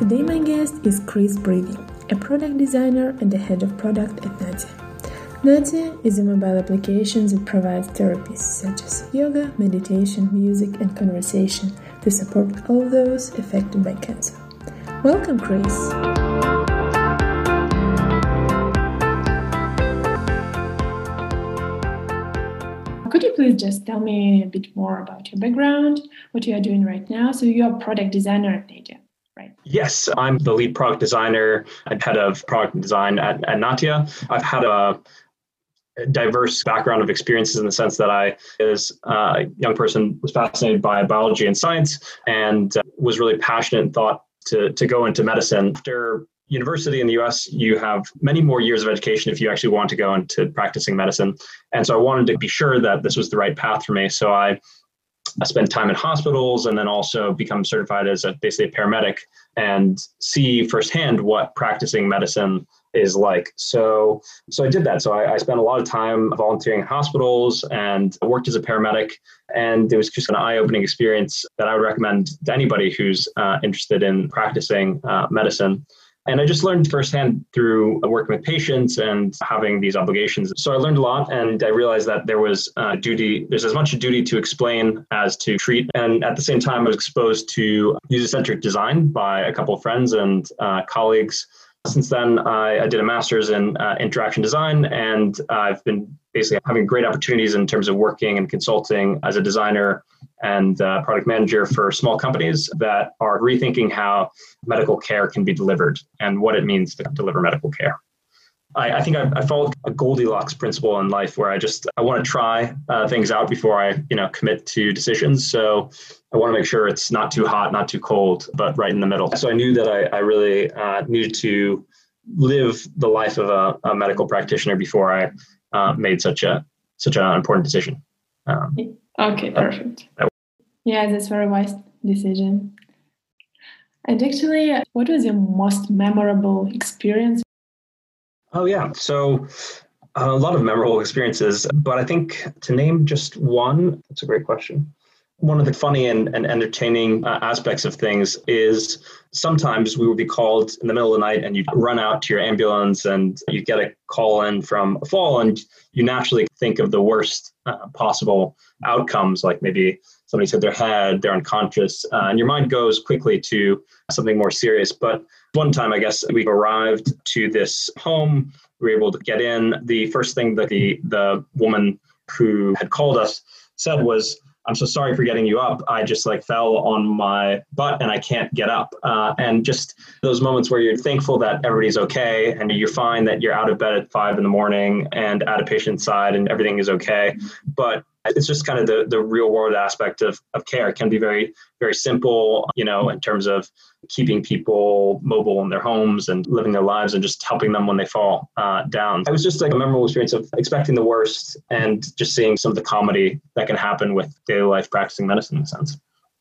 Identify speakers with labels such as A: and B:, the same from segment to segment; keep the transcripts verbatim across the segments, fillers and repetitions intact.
A: Today my guest is Chris Breathing, a product designer and the head of product at Natia. Natia is a mobile application that provides therapies such as yoga, meditation, music, and conversation to support all those affected by cancer. Welcome, Chris. Could you please just tell me a bit more about your background, what you are doing right now? So you are a product designer at Natia, right?
B: Yes, I'm the lead product designer and head of product design at, at Natia. I've had a diverse background of experiences in the sense that I, as a young person, was fascinated by biology and science and was really passionate and thought to, to go into medicine. After university in the U S, you have many more years of education if you actually want to go into practicing medicine. And so I wanted to be sure that this was the right path for me. So I, I spent time in hospitals and then also become certified as a, basically a paramedic and see firsthand what practicing medicine is like. So so I did that. So I, I spent a lot of time volunteering in hospitals and worked as a paramedic. And it was just an eye-opening experience that I would recommend to anybody who's uh, interested in practicing uh, medicine. And I just learned firsthand through working with patients and having these obligations. So I learned a lot, and I realized that there was a duty, there's as much a duty to explain as to treat. And at the same time, I was exposed to user-centric design by a couple of friends and uh, colleagues. Since then, I, I did a master's in uh, interaction design, and I've been basically having great opportunities in terms of working and consulting as a designer and uh, product manager for small companies that are rethinking how medical care can be delivered and what it means to deliver medical care. I, I think I, I followed a Goldilocks principle in life where I just, I want to try uh, things out before I, you know, commit to decisions. So I want to make sure it's not too hot, not too cold, but right in the middle. So I knew that I, I really uh, needed to live the life of a, a medical practitioner before I uh, made such a such an important decision. Um,
A: okay, perfect. Uh, yeah, that's a very wise decision. And actually, what was your most memorable experience?
B: Oh, yeah. So a lot of memorable experiences, but I think to name just one, that's a great question. One of the funny and, and entertaining uh, aspects of things is sometimes we would be called in the middle of the night and you'd run out to your ambulance and you get a call in from a fall and you naturally think of the worst uh, possible outcomes, like maybe somebody's hit their head, they're unconscious, uh, and your mind goes quickly to something more serious. But one time, I guess, we arrived to this home, we were able to get in. The first thing that the, the woman who had called us said was, "I'm so sorry for getting you up. I just like fell on my butt and I can't get up." Uh, and just those moments where you're thankful that everybody's okay and you find that you're out of bed at five in the morning and at a patient's side and everything is okay. But it's just kind of the, the real world aspect of, of care. It can be very, very simple, you know, in terms of keeping people mobile in their homes and living their lives and just helping them when they fall uh, down. It was just like a memorable experience of expecting the worst and just seeing some of the comedy that can happen with daily life practicing medicine in a sense.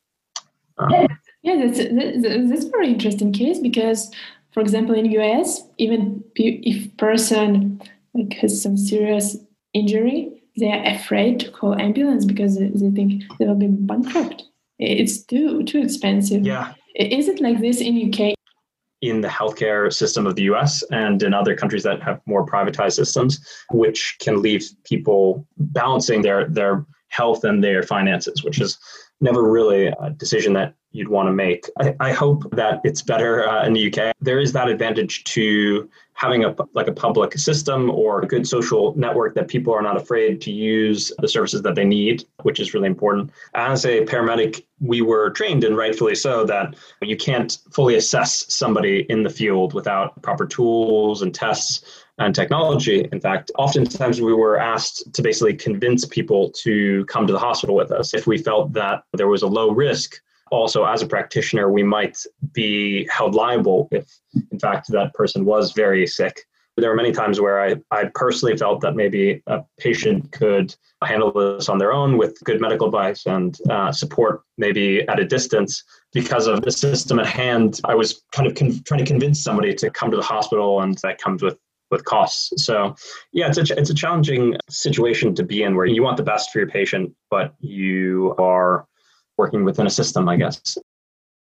B: Um,
A: yeah, yeah that's, that's, that's a very interesting case because, for example, in U S, even if person like has some serious injury, they are afraid to call ambulance because they think they will be bankrupt. It's too too expensive.
B: Yeah.
A: Is it like this in U K?
B: In the healthcare system of the U S and in other countries that have more privatized systems, which can leave people balancing their, their health and their finances, which is never really a decision that you'd want to make. I, I hope that it's better uh, in the U K. There is that advantage to having a like a public system or a good social network that people are not afraid to use the services that they need, which is really important. As a paramedic, we were trained, and rightfully so, that you can't fully assess somebody in the field without proper tools and tests and technology. In fact, oftentimes we were asked to basically convince people to come to the hospital with us if we felt that there was a low risk. Also, as a practitioner, we might be held liable if, in fact, that person was very sick. There were many times where I, I personally felt that maybe a patient could handle this on their own with good medical advice and uh, support maybe at a distance. Because of the system at hand, I was kind of con- trying to convince somebody to come to the hospital, and that comes with with costs. So yeah, it's a, it's a challenging situation to be in where you want the best for your patient, but you are working within a system, I guess.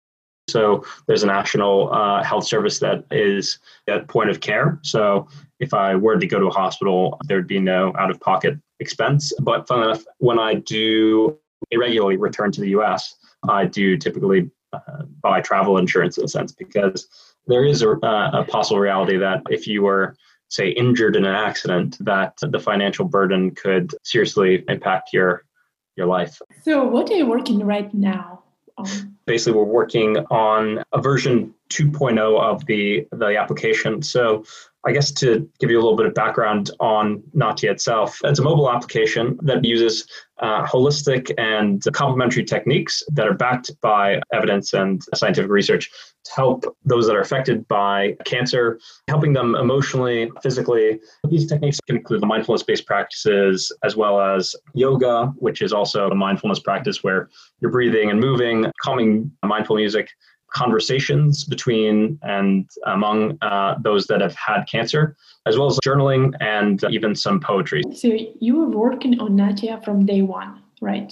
B: So there's a national uh, health service that is at point of care. So if I were to go to a hospital, there'd be no out-of-pocket expense. But fun enough, when I do irregularly return to the U S, I do typically uh, buy travel insurance in a sense, because there is a, a possible reality that if you were, say, injured in an accident, that the financial burden could seriously impact your your life.
A: So what are you working right now on?
B: Basically, we're working on a version two point oh of the, the application. So I guess to give you a little bit of background on Natia itself, it's a mobile application that uses uh, holistic and complementary techniques that are backed by evidence and scientific research to help those that are affected by cancer, helping them emotionally, physically. These techniques can include mindfulness-based practices, as well as yoga, which is also a mindfulness practice where you're breathing and moving, calming mindful music, conversations between and among uh, those that have had cancer, as well as journaling and even some poetry.
A: So you were working on Natia from day one, right?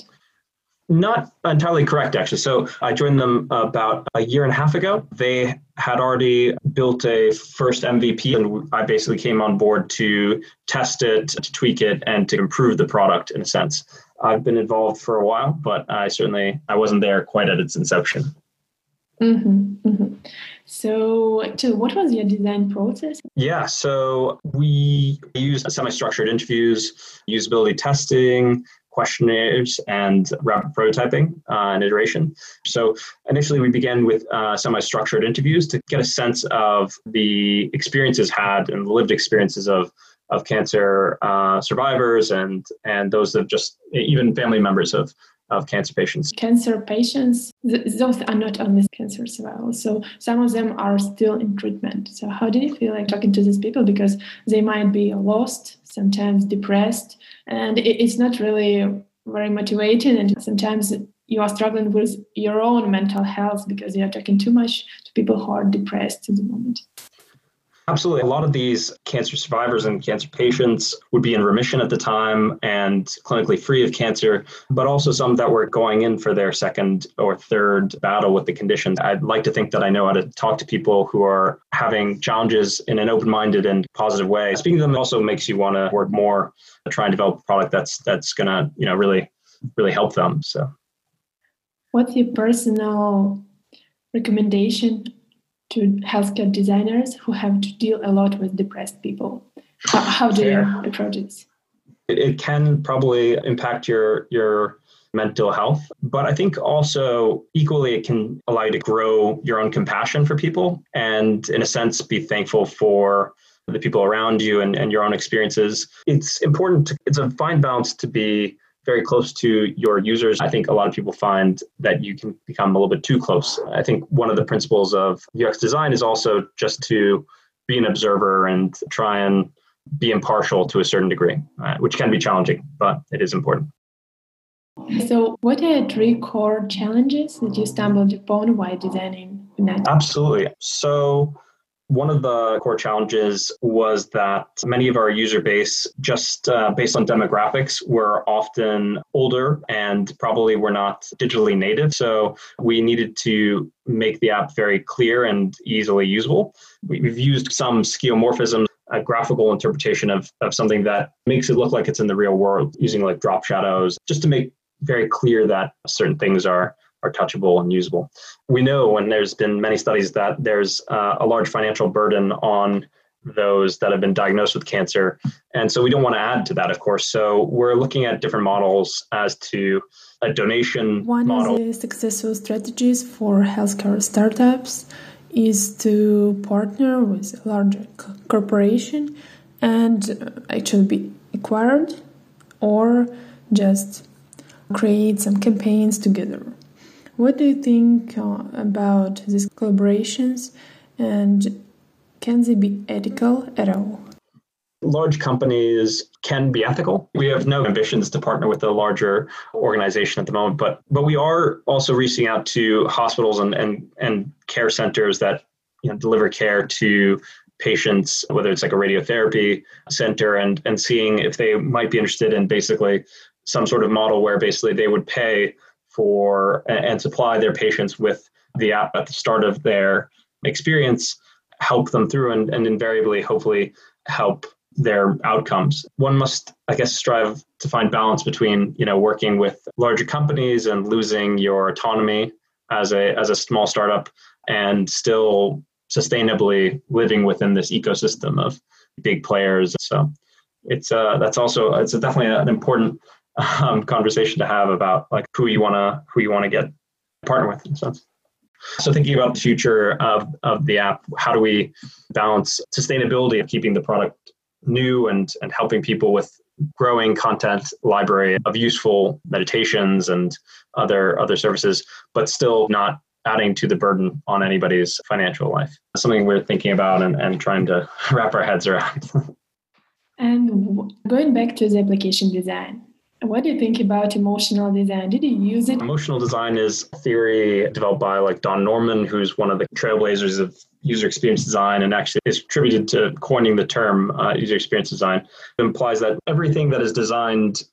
B: Not entirely correct, actually. So I joined them about a year and a half ago. They had already built a first M V P, and I basically came on board to test it, to tweak it, and to improve the product in a sense. I've been involved for a while, but I certainly I wasn't there quite at its inception.
A: Mm-hmm, mm-hmm. So, so what was your design process?
B: Yeah, so we used semi-structured interviews, usability testing, questionnaires, and rapid prototyping uh, and iteration. So initially we began with uh, semi-structured interviews to get a sense of the experiences had and the lived experiences of of cancer uh, survivors and and those that just even family members of of cancer patients.
A: Cancer patients, th- those are not only cancer survivors. So some of them are still in treatment. So how did you feel like talking to these people? Because they might be lost, sometimes depressed, and it, it's not really very motivating. And sometimes you are struggling with your own mental health because you are talking too much to people who are depressed at the moment.
B: Absolutely. A lot of these cancer survivors and cancer patients would be in remission at the time and clinically free of cancer, but also some that were going in for their second or third battle with the condition. I'd like to think that I know how to talk to people who are having challenges in an open-minded and positive way. Speaking to them also makes you want to work more, try and develop a product that's that's going to, you know, really, really help them. So,
A: what's your personal recommendation to healthcare designers who have to deal a lot with depressed people? How, how do you approach it?
B: It can probably impact your your mental health, but I think also equally it can allow you to grow your own compassion for people and in a sense be thankful for the people around you and, and your own experiences. It's important to, it's a fine balance to be very close to your users. I think a lot of people find that you can become a little bit too close. I think one of the principles of U X design is also just to be an observer and try and be impartial to a certain degree, uh, which can be challenging, but it is important.
A: So what are three core challenges that you stumbled upon while designing Natia?
B: Absolutely. So one of the core challenges was that many of our user base, just uh, based on demographics, were often older and probably were not digitally native. So we needed to make the app very clear and easily usable. We've used some skeuomorphism, a graphical interpretation of, of something that makes it look like it's in the real world, using like drop shadows, just to make very clear that certain things are are touchable and usable. We know, and there's been many studies, that there's uh, a large financial burden on those that have been diagnosed with cancer. And so we don't want to add to that, of course. So we're looking at different models as to a donation
A: One
B: model.
A: One of the successful strategies for healthcare startups is to partner with a larger corporation and actually be acquired or just create some campaigns together. What do you think uh, about these collaborations, and can they be ethical at all?
B: Large companies can be ethical. We have no ambitions to partner with a larger organization at the moment, but but we are also reaching out to hospitals and and, and care centers that, you know, deliver care to patients, whether it's like a radiotherapy center, and and seeing if they might be interested in basically some sort of model where basically they would pay for and supply their patients with the app at the start of their experience, help them through, and, and invariably, hopefully, help their outcomes. One must, I guess, strive to find balance between, you know, working with larger companies and losing your autonomy as a as a small startup, and still sustainably living within this ecosystem of big players. So it's uh that's also it's definitely an important um, conversation to have about like who you wanna who you wanna get partner with in a sense. So thinking about the future of, of the app, how do we balance sustainability of keeping the product new and, and helping people with growing content library of useful meditations and other other services, but still not adding to the burden on anybody's financial life? That's something we're thinking about and, and trying to wrap our heads around.
A: And going back to the application design, what do you think about emotional design? Did you use it?
B: Emotional design is a theory developed by like Don Norman, who's one of the trailblazers of user experience design and actually is attributed to coining the term uh, user experience design. It implies that everything that is designed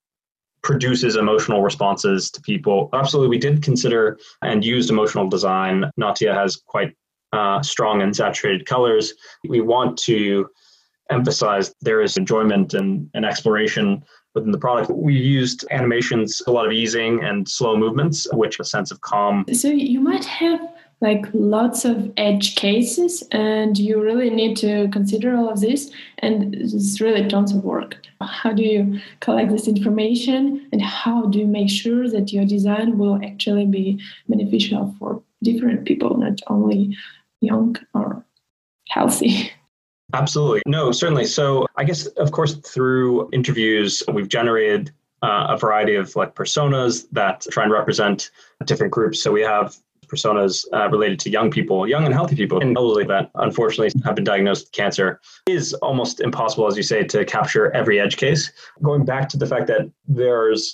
B: produces emotional responses to people. Absolutely, we did consider and used emotional design. Natia has quite uh, strong and saturated colors. We want to emphasize there is enjoyment and, and exploration within the product. We used animations, a lot of easing and slow movements, which a sense of calm.
A: So you might have like lots of edge cases, and you really need to consider all of this, and it's really tons of work. How do you collect this information, and how do you make sure that your design will actually be beneficial for different people, not only young or healthy?
B: Absolutely. No, certainly. So I guess, of course, through interviews, we've generated uh, a variety of like personas that try and represent different groups. So we have personas uh, related to young people, young and healthy people, and elderly that unfortunately have been diagnosed with cancer. It is almost impossible, as you say, to capture every edge case. Going back to the fact that there's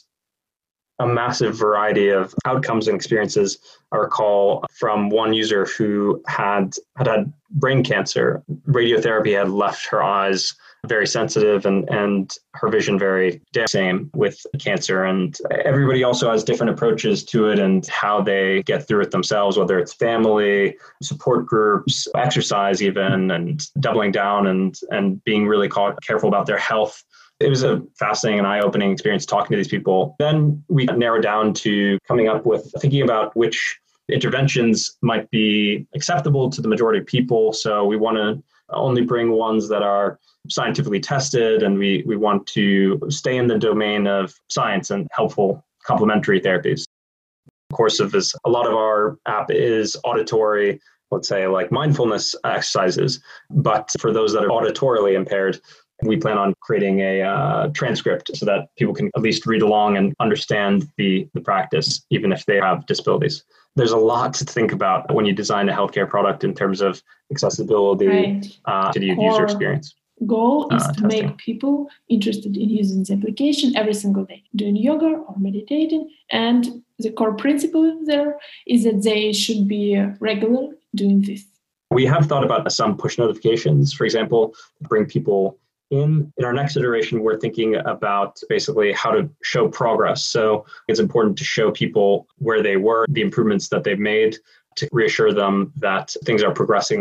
B: a massive variety of outcomes and experiences. I recall from one user who had had, had brain cancer. Radiotherapy had left her eyes very sensitive and, and her vision very same with cancer. And everybody also has different approaches to it and how they get through it themselves, whether it's family, support groups, exercise even, and doubling down and, and being really careful about their health. It was a fascinating and eye-opening experience talking to these people. Then we narrowed down to coming up with thinking about which interventions might be acceptable to the majority of people. So we want to only bring ones that are scientifically tested, and we, we want to stay in the domain of science and helpful complementary therapies. Of course, of this, a lot of our app is auditory, let's say like mindfulness exercises. But for those that are auditorily impaired, we plan on creating a uh, transcript so that people can at least read along and understand the, the practice, even if they have disabilities. There's a lot to think about when you design a healthcare product in terms of accessibility
A: right.
B: uh, to the user experience.
A: Goal is
B: uh,
A: to
B: testing.
A: make people interested in using the application every single day, doing yoga or meditating. And the core principle there is that they should be regular doing this.
B: We have thought about some push notifications, for example, to bring people in. In our next iteration, we're thinking about basically how to show progress. So it's important to show people where they were, the improvements that they've made, to reassure them that things are progressing.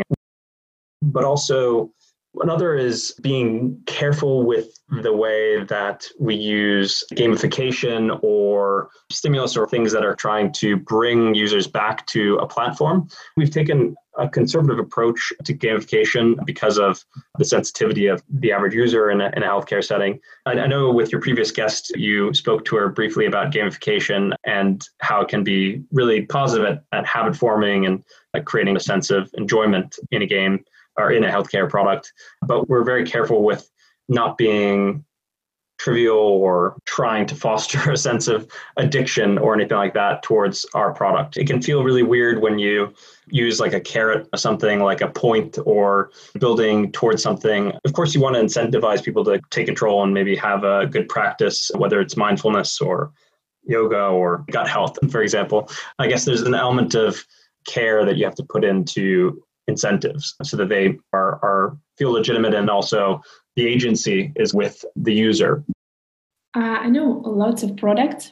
B: But also, another is being careful with the way that we use gamification or stimulus or things that are trying to bring users back to a platform. We've taken a conservative approach to gamification because of the sensitivity of the average user in a, in a healthcare setting. I, I know with your previous guest, you spoke to her briefly about gamification and how it can be really positive at, at habit forming and at creating a sense of enjoyment in a game or in a healthcare product. But we're very careful with not being trivial or trying to foster a sense of addiction or anything like that towards our product. It can feel really weird when you use like a carrot or something like a point or building towards something. Of course, you want to incentivize people to take control and maybe have a good practice, whether it's mindfulness or yoga or gut health, for example. I guess there's an element of care that you have to put into incentives so that they are, are feel legitimate, and also the agency is with the user.
A: Uh, I know lots of products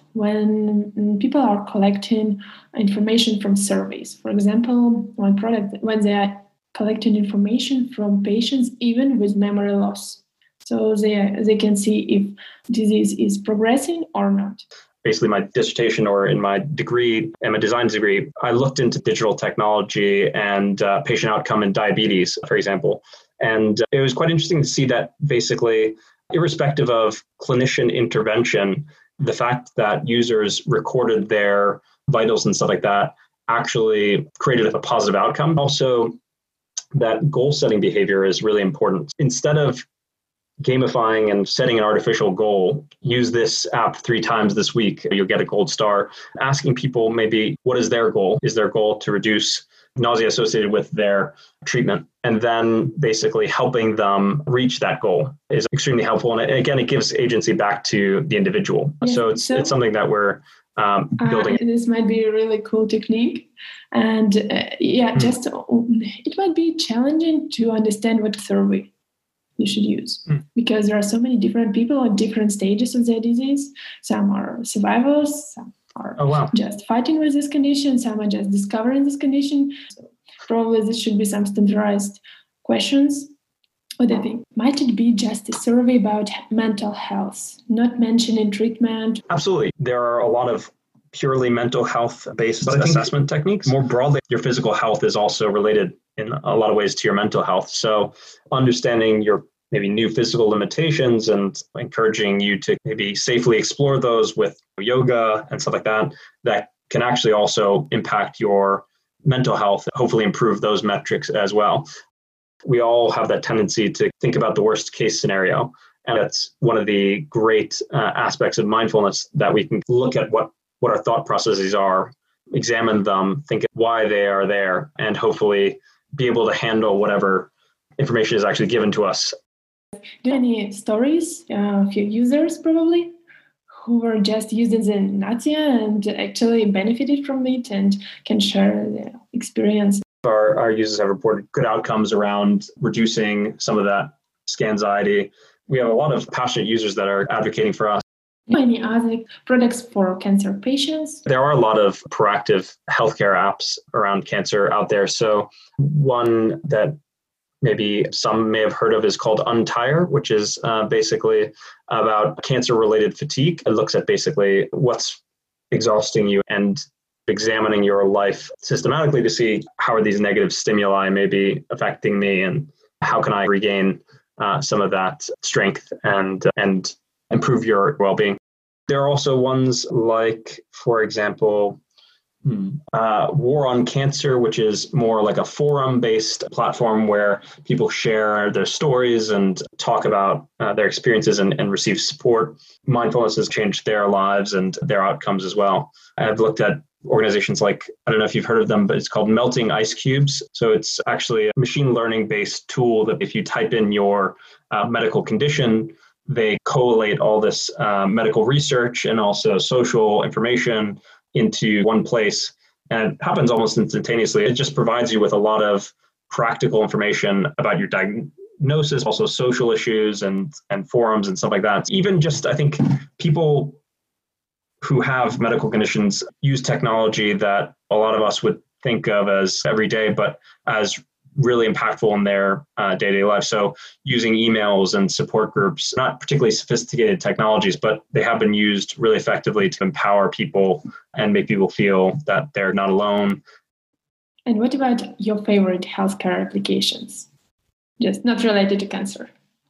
A: when people are collecting information from surveys. For example, one product when they are collecting information from patients even with memory loss. So they they can see if disease is progressing or not.
B: Basically, my dissertation or in my degree, in my design degree, I looked into digital technology and uh, patient outcome in diabetes, for example. And it was quite interesting to see that basically, irrespective of clinician intervention, the fact that users recorded their vitals and stuff like that actually created a positive outcome. Also, that goal-setting behavior is really important. Instead of gamifying and setting an artificial goal, use this app three times this week, you'll get a gold star. Asking people maybe what is their goal? Is their goal to reduce nausea associated with their treatment? And then basically helping them reach that goal is extremely helpful. And again, it gives agency back to the individual. Yes, so it's so, it's something that we're um, building.
A: Uh, this might be a really cool technique. And uh, yeah, mm. just it might be challenging to understand what survey you should use mm. because there are so many different people at different stages of their disease. Some are survivors, some are
B: oh, wow.
A: just fighting with this condition, some are just discovering this condition. So probably this should be some standardized questions. What do you think? Might it be just a survey about mental health, not mentioning treatment?
B: Absolutely. There are a lot of purely mental health-based assessment techniques. More broadly, your physical health is also related in a lot of ways to your mental health. So understanding your maybe new physical limitations and encouraging you to maybe safely explore those with yoga and stuff like that, that can actually also impact your mental health, hopefully improve those metrics as well. We all have that tendency to think about the worst case scenario. And that's one of the great uh, aspects of mindfulness, that we can look at what, what our thought processes are, examine them, think why they are there, and hopefully be able to handle whatever information is actually given to us.
A: Do you have any stories uh, of your users probably who were just using the Natia and actually benefited from it and can share their experience?
B: Our, our users have reported good outcomes around reducing some of that scanxiety. We have a lot of passionate users that are advocating for us.
A: Any other products for cancer patients?
B: There are a lot of proactive healthcare apps around cancer out there. So one that maybe some may have heard of is called Untire, which is uh, basically about cancer-related fatigue. It looks at basically what's exhausting you and examining your life systematically to see how are these negative stimuli maybe affecting me and how can I regain uh, some of that strength and and improve your well-being. There are also ones like, for example, uh, War on Cancer, which is more like a forum-based platform where people share their stories and talk about uh, their experiences and, and receive support. Mindfulness has changed their lives and their outcomes as well. I've looked at organizations like, I don't know if you've heard of them, but it's called Melting Ice Cubes. So it's actually a machine learning-based tool that if you type in your uh, medical condition, they collate all this uh, medical research and also social information into one place. And it happens almost instantaneously. It just provides you with a lot of practical information about your diagnosis, also social issues and, and forums and stuff like that. Even just, I think, people who have medical conditions use technology that a lot of us would think of as everyday, but as really impactful in their uh, day-to-day life. So using emails and support groups, not particularly sophisticated technologies, but they have been used really effectively to empower people and make people feel that they're not alone.
A: And what about your favorite healthcare applications? Just not related to cancer.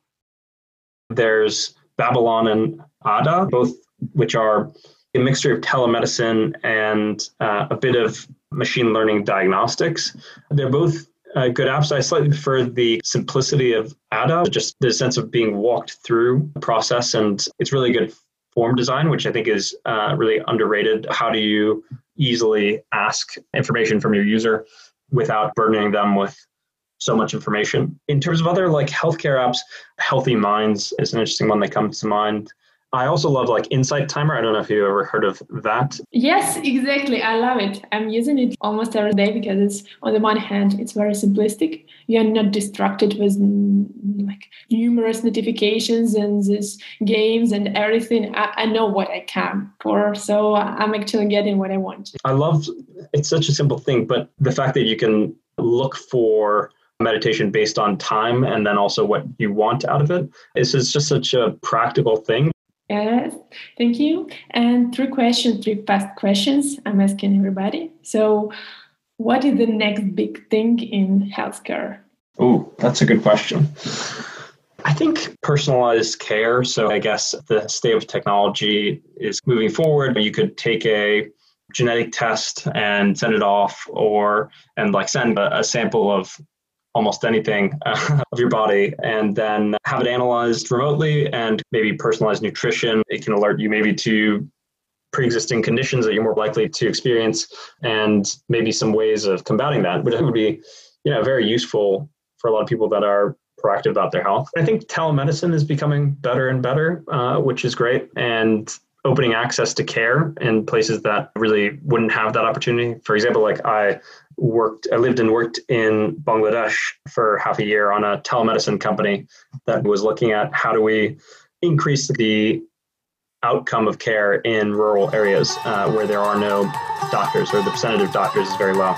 B: There's Babylon and Ada, both which are a mixture of telemedicine and uh, a bit of machine learning diagnostics. They're both Uh, good apps. I slightly prefer the simplicity of Ada, just the sense of being walked through the process. And it's really good form design, which I think is uh, really underrated. How do you easily ask information from your user without burdening them with so much information? In terms of other like healthcare apps, Healthy Minds is an interesting one that comes to mind. I also love like Insight Timer. I don't know if you've ever heard of that.
A: Yes, exactly. I love it. I'm using it almost every day because it's, on the one hand, it's very simplistic. You're not distracted with mm, like numerous notifications and these games and everything. I, I know what I can for, so I'm actually getting what I want.
B: I love, it's such a simple thing, but the fact that you can look for meditation based on time and then also what you want out of it is is just such a practical thing.
A: Yes, thank you. And three questions, three fast questions I'm asking everybody. So what is the next big thing in healthcare?
B: Oh, that's a good question. I think personalized care. So I guess the state of technology is moving forward. You could take a genetic test and send it off, or and like send a, a sample of almost anything uh, of your body and then have it analyzed remotely and maybe personalized nutrition. It can alert you maybe to pre-existing conditions that you're more likely to experience and maybe some ways of combating that, which would be, you know, very useful for a lot of people that are proactive about their health. I think telemedicine is becoming better and better, uh, which is great. And opening access to care in places that really wouldn't have that opportunity. For example, like I worked, I lived and worked in Bangladesh for half a year on a telemedicine company that was looking at how do we increase the outcome of care in rural areas uh, where there are no doctors, or the percentage of doctors is very low.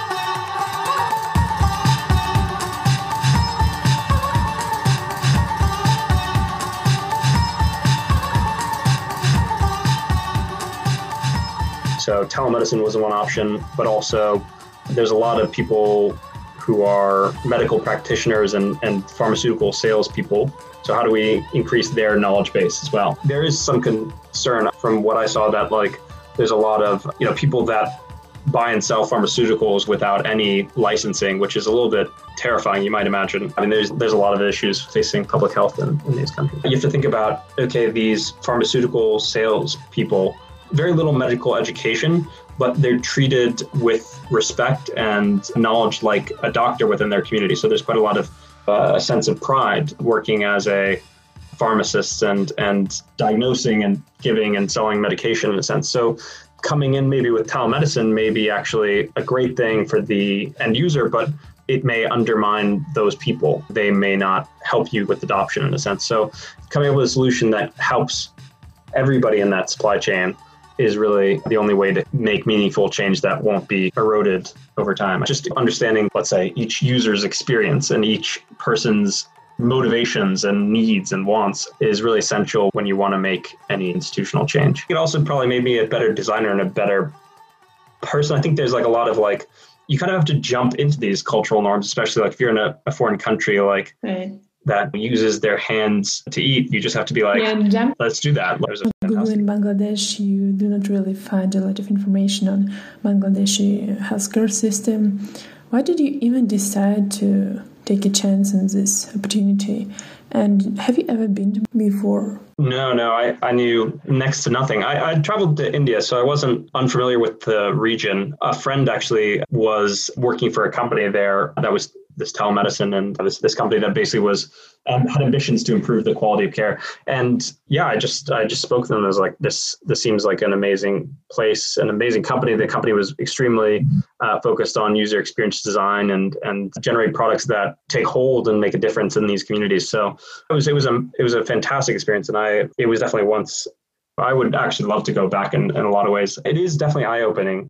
B: So telemedicine was one option, but also there's a lot of people who are medical practitioners and, and pharmaceutical salespeople. So how do we increase their knowledge base as well? There is some concern from what I saw that like there's a lot of, you know, people that buy and sell pharmaceuticals without any licensing, which is a little bit terrifying, you might imagine. I mean, there's there's a lot of issues facing public health in, in these countries. You have to think about, okay, these pharmaceutical sales people, very little medical education, but they're treated with respect and knowledge like a doctor within their community. So there's quite a lot of uh, a sense of pride working as a pharmacist and and diagnosing and giving and selling medication in a sense. So coming in maybe with telemedicine may be actually a great thing for the end user, but it may undermine those people. They may not help you with adoption in a sense. So coming up with a solution that helps everybody in that supply chain is really the only way to make meaningful change that won't be eroded over time. Just understanding, let's say, each user's experience and each person's motivations and needs and wants is really essential when you want to make any institutional change. It also probably made me a better designer and a better person. I think there's like a lot of like, you kind of have to jump into these cultural norms, especially like if you're in a, a foreign country, like right. that uses their hands to eat. You just have to be like, yeah, let's do that.
A: Google in Bangladesh, you do not really find a lot of information on Bangladeshi healthcare system. Why did you even decide to take a chance on this opportunity? And have you ever been to before?
B: No, no, I, I knew next to nothing. I, I traveled to India, so I wasn't unfamiliar with the region. A friend actually was working for a company there that was this telemedicine, and this this company that basically was um, had ambitions to improve the quality of care. And yeah, I just I just spoke to them. I was like, this this seems like an amazing place, an amazing company. The company was extremely uh, focused on user experience design and and generate products that take hold and make a difference in these communities. So it was it was a it was a fantastic experience, and I it was definitely once I would actually love to go back in, in a lot of ways. It is definitely eye-opening.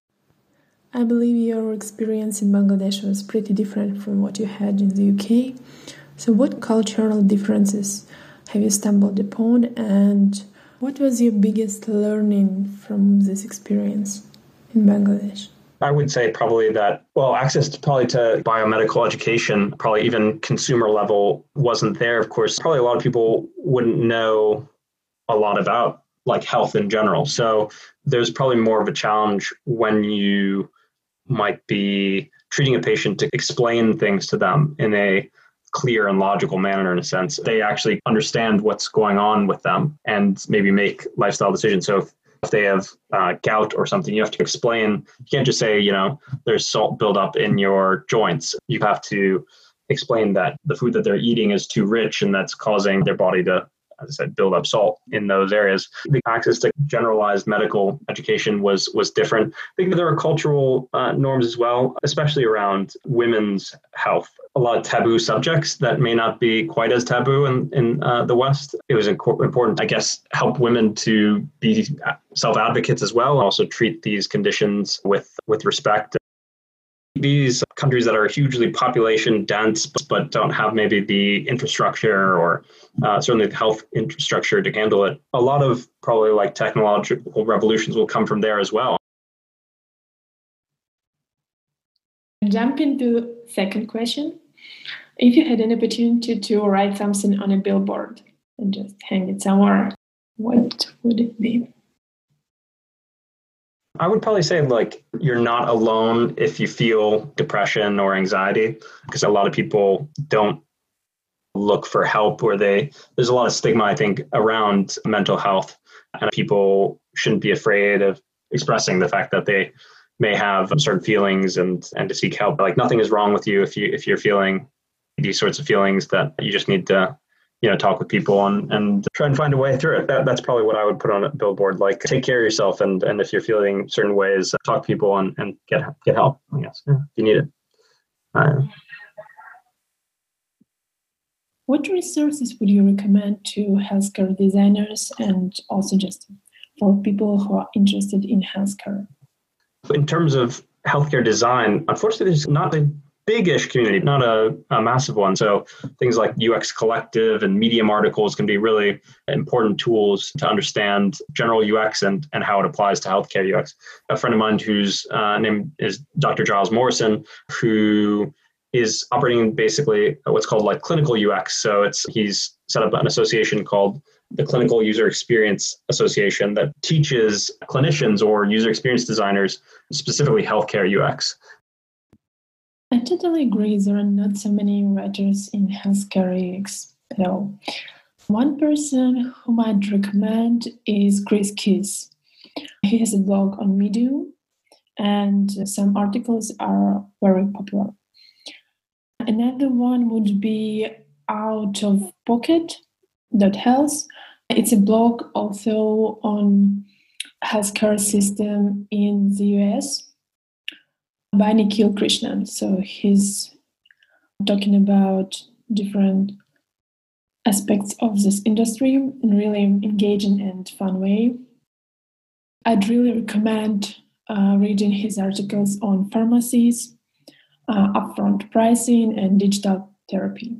A: I believe your experience in Bangladesh was pretty different from what you had in the U K. So what cultural differences have you stumbled upon, and what was your biggest learning from this experience in Bangladesh?
B: I would say probably that, well, access to probably to biomedical education, probably even consumer level wasn't there. Of course, probably a lot of people wouldn't know a lot about like health in general. So there's probably more of a challenge when you might be treating a patient to explain things to them in a clear and logical manner, in a sense. They actually understand what's going on with them and maybe make lifestyle decisions. So if, if they have uh, gout or something, you have to explain. You can't just say, you know, there's salt buildup in your joints. You have to explain that the food that they're eating is too rich and that's causing their body to as I said, build up salt in those areas. The access to generalized medical education was was different. I think there are cultural uh, norms as well, especially around women's health. A lot of taboo subjects that may not be quite as taboo in, in uh, the West. It was inc- important, I guess, help women to be self-advocates as well, also treat these conditions with, with respect. These countries that are hugely population dense, but don't have maybe the infrastructure or uh, certainly the health infrastructure to handle it, a lot of probably like technological revolutions will come from there as well.
A: Jump into second question. If you had an opportunity to write something on a billboard and just hang it somewhere, what would it be?
B: I would probably say like you're not alone if you feel depression or anxiety, because a lot of people don't look for help, or they there's a lot of stigma, I think, around mental health, and people shouldn't be afraid of expressing the fact that they may have certain feelings and and to seek help. Like nothing is wrong with you if you if you're feeling these sorts of feelings, that you just need to, you know, talk with people and, and try and find a way through it. That, that's probably what I would put on a billboard. Like, take care of yourself, and and if you're feeling certain ways, talk to people and, and get get help, I guess, yeah, if you need it. Uh,
A: What resources would you recommend to healthcare designers and also just for people who are interested in healthcare?
B: In terms of healthcare design, unfortunately, there's not a big-ish community, not a, a massive one. So things like U X Collective and Medium articles can be really important tools to understand general U X and, and how it applies to healthcare U X. A friend of mine whose uh, name is Doctor Giles Morrison, who is operating basically what's called like clinical U X. So it's he's set up an association called the Clinical User Experience Association that teaches clinicians or user experience designers, specifically healthcare U X.
A: I totally agree. There are not so many writers in healthcare U X at all. One person whom I'd recommend is Chris Kiss. He has a blog on Medium, and some articles are very popular. Another one would be Out of Pocket dot health. It's a blog also on healthcare system in the U S by Nikhil Krishnan. So he's talking about different aspects of this industry in really engaging and fun way. I'd really recommend uh, reading his articles on pharmacies, uh, upfront pricing, and digital therapy.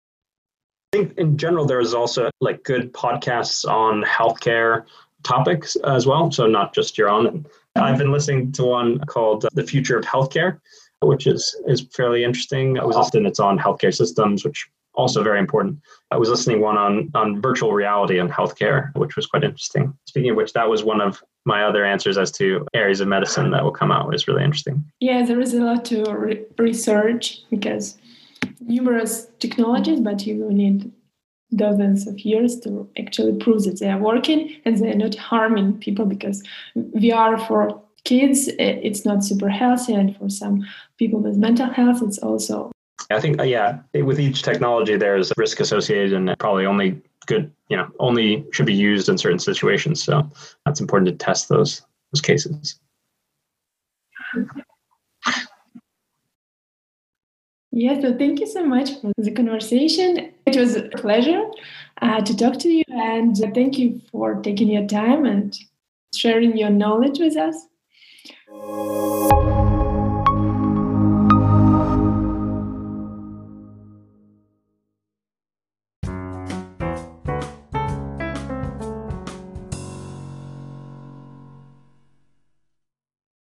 B: I think in general, there's also like good podcasts on healthcare topics as well. So not just your own. I've been listening to one called The Future of Healthcare, which is, is fairly interesting. I was listening, it's on healthcare systems, which also very important. I was listening one on, on virtual reality and healthcare, which was quite interesting. Speaking of which, that was one of my other answers as to areas of medicine that will come out. It's really interesting.
A: Yeah, there is a lot to re- research because numerous technologies, but you need dozens of years to actually prove that they are working and they're not harming people, because V R for kids, it's not super healthy, and for some people with mental health, it's also.
B: I think, yeah, with each technology, there's risk associated, and probably only good, you know, only should be used in certain situations. So that's important to test those those cases.
A: Yeah, so thank you so much for the conversation. It was a pleasure uh, to talk to you, and thank you for taking your time and sharing your knowledge with us.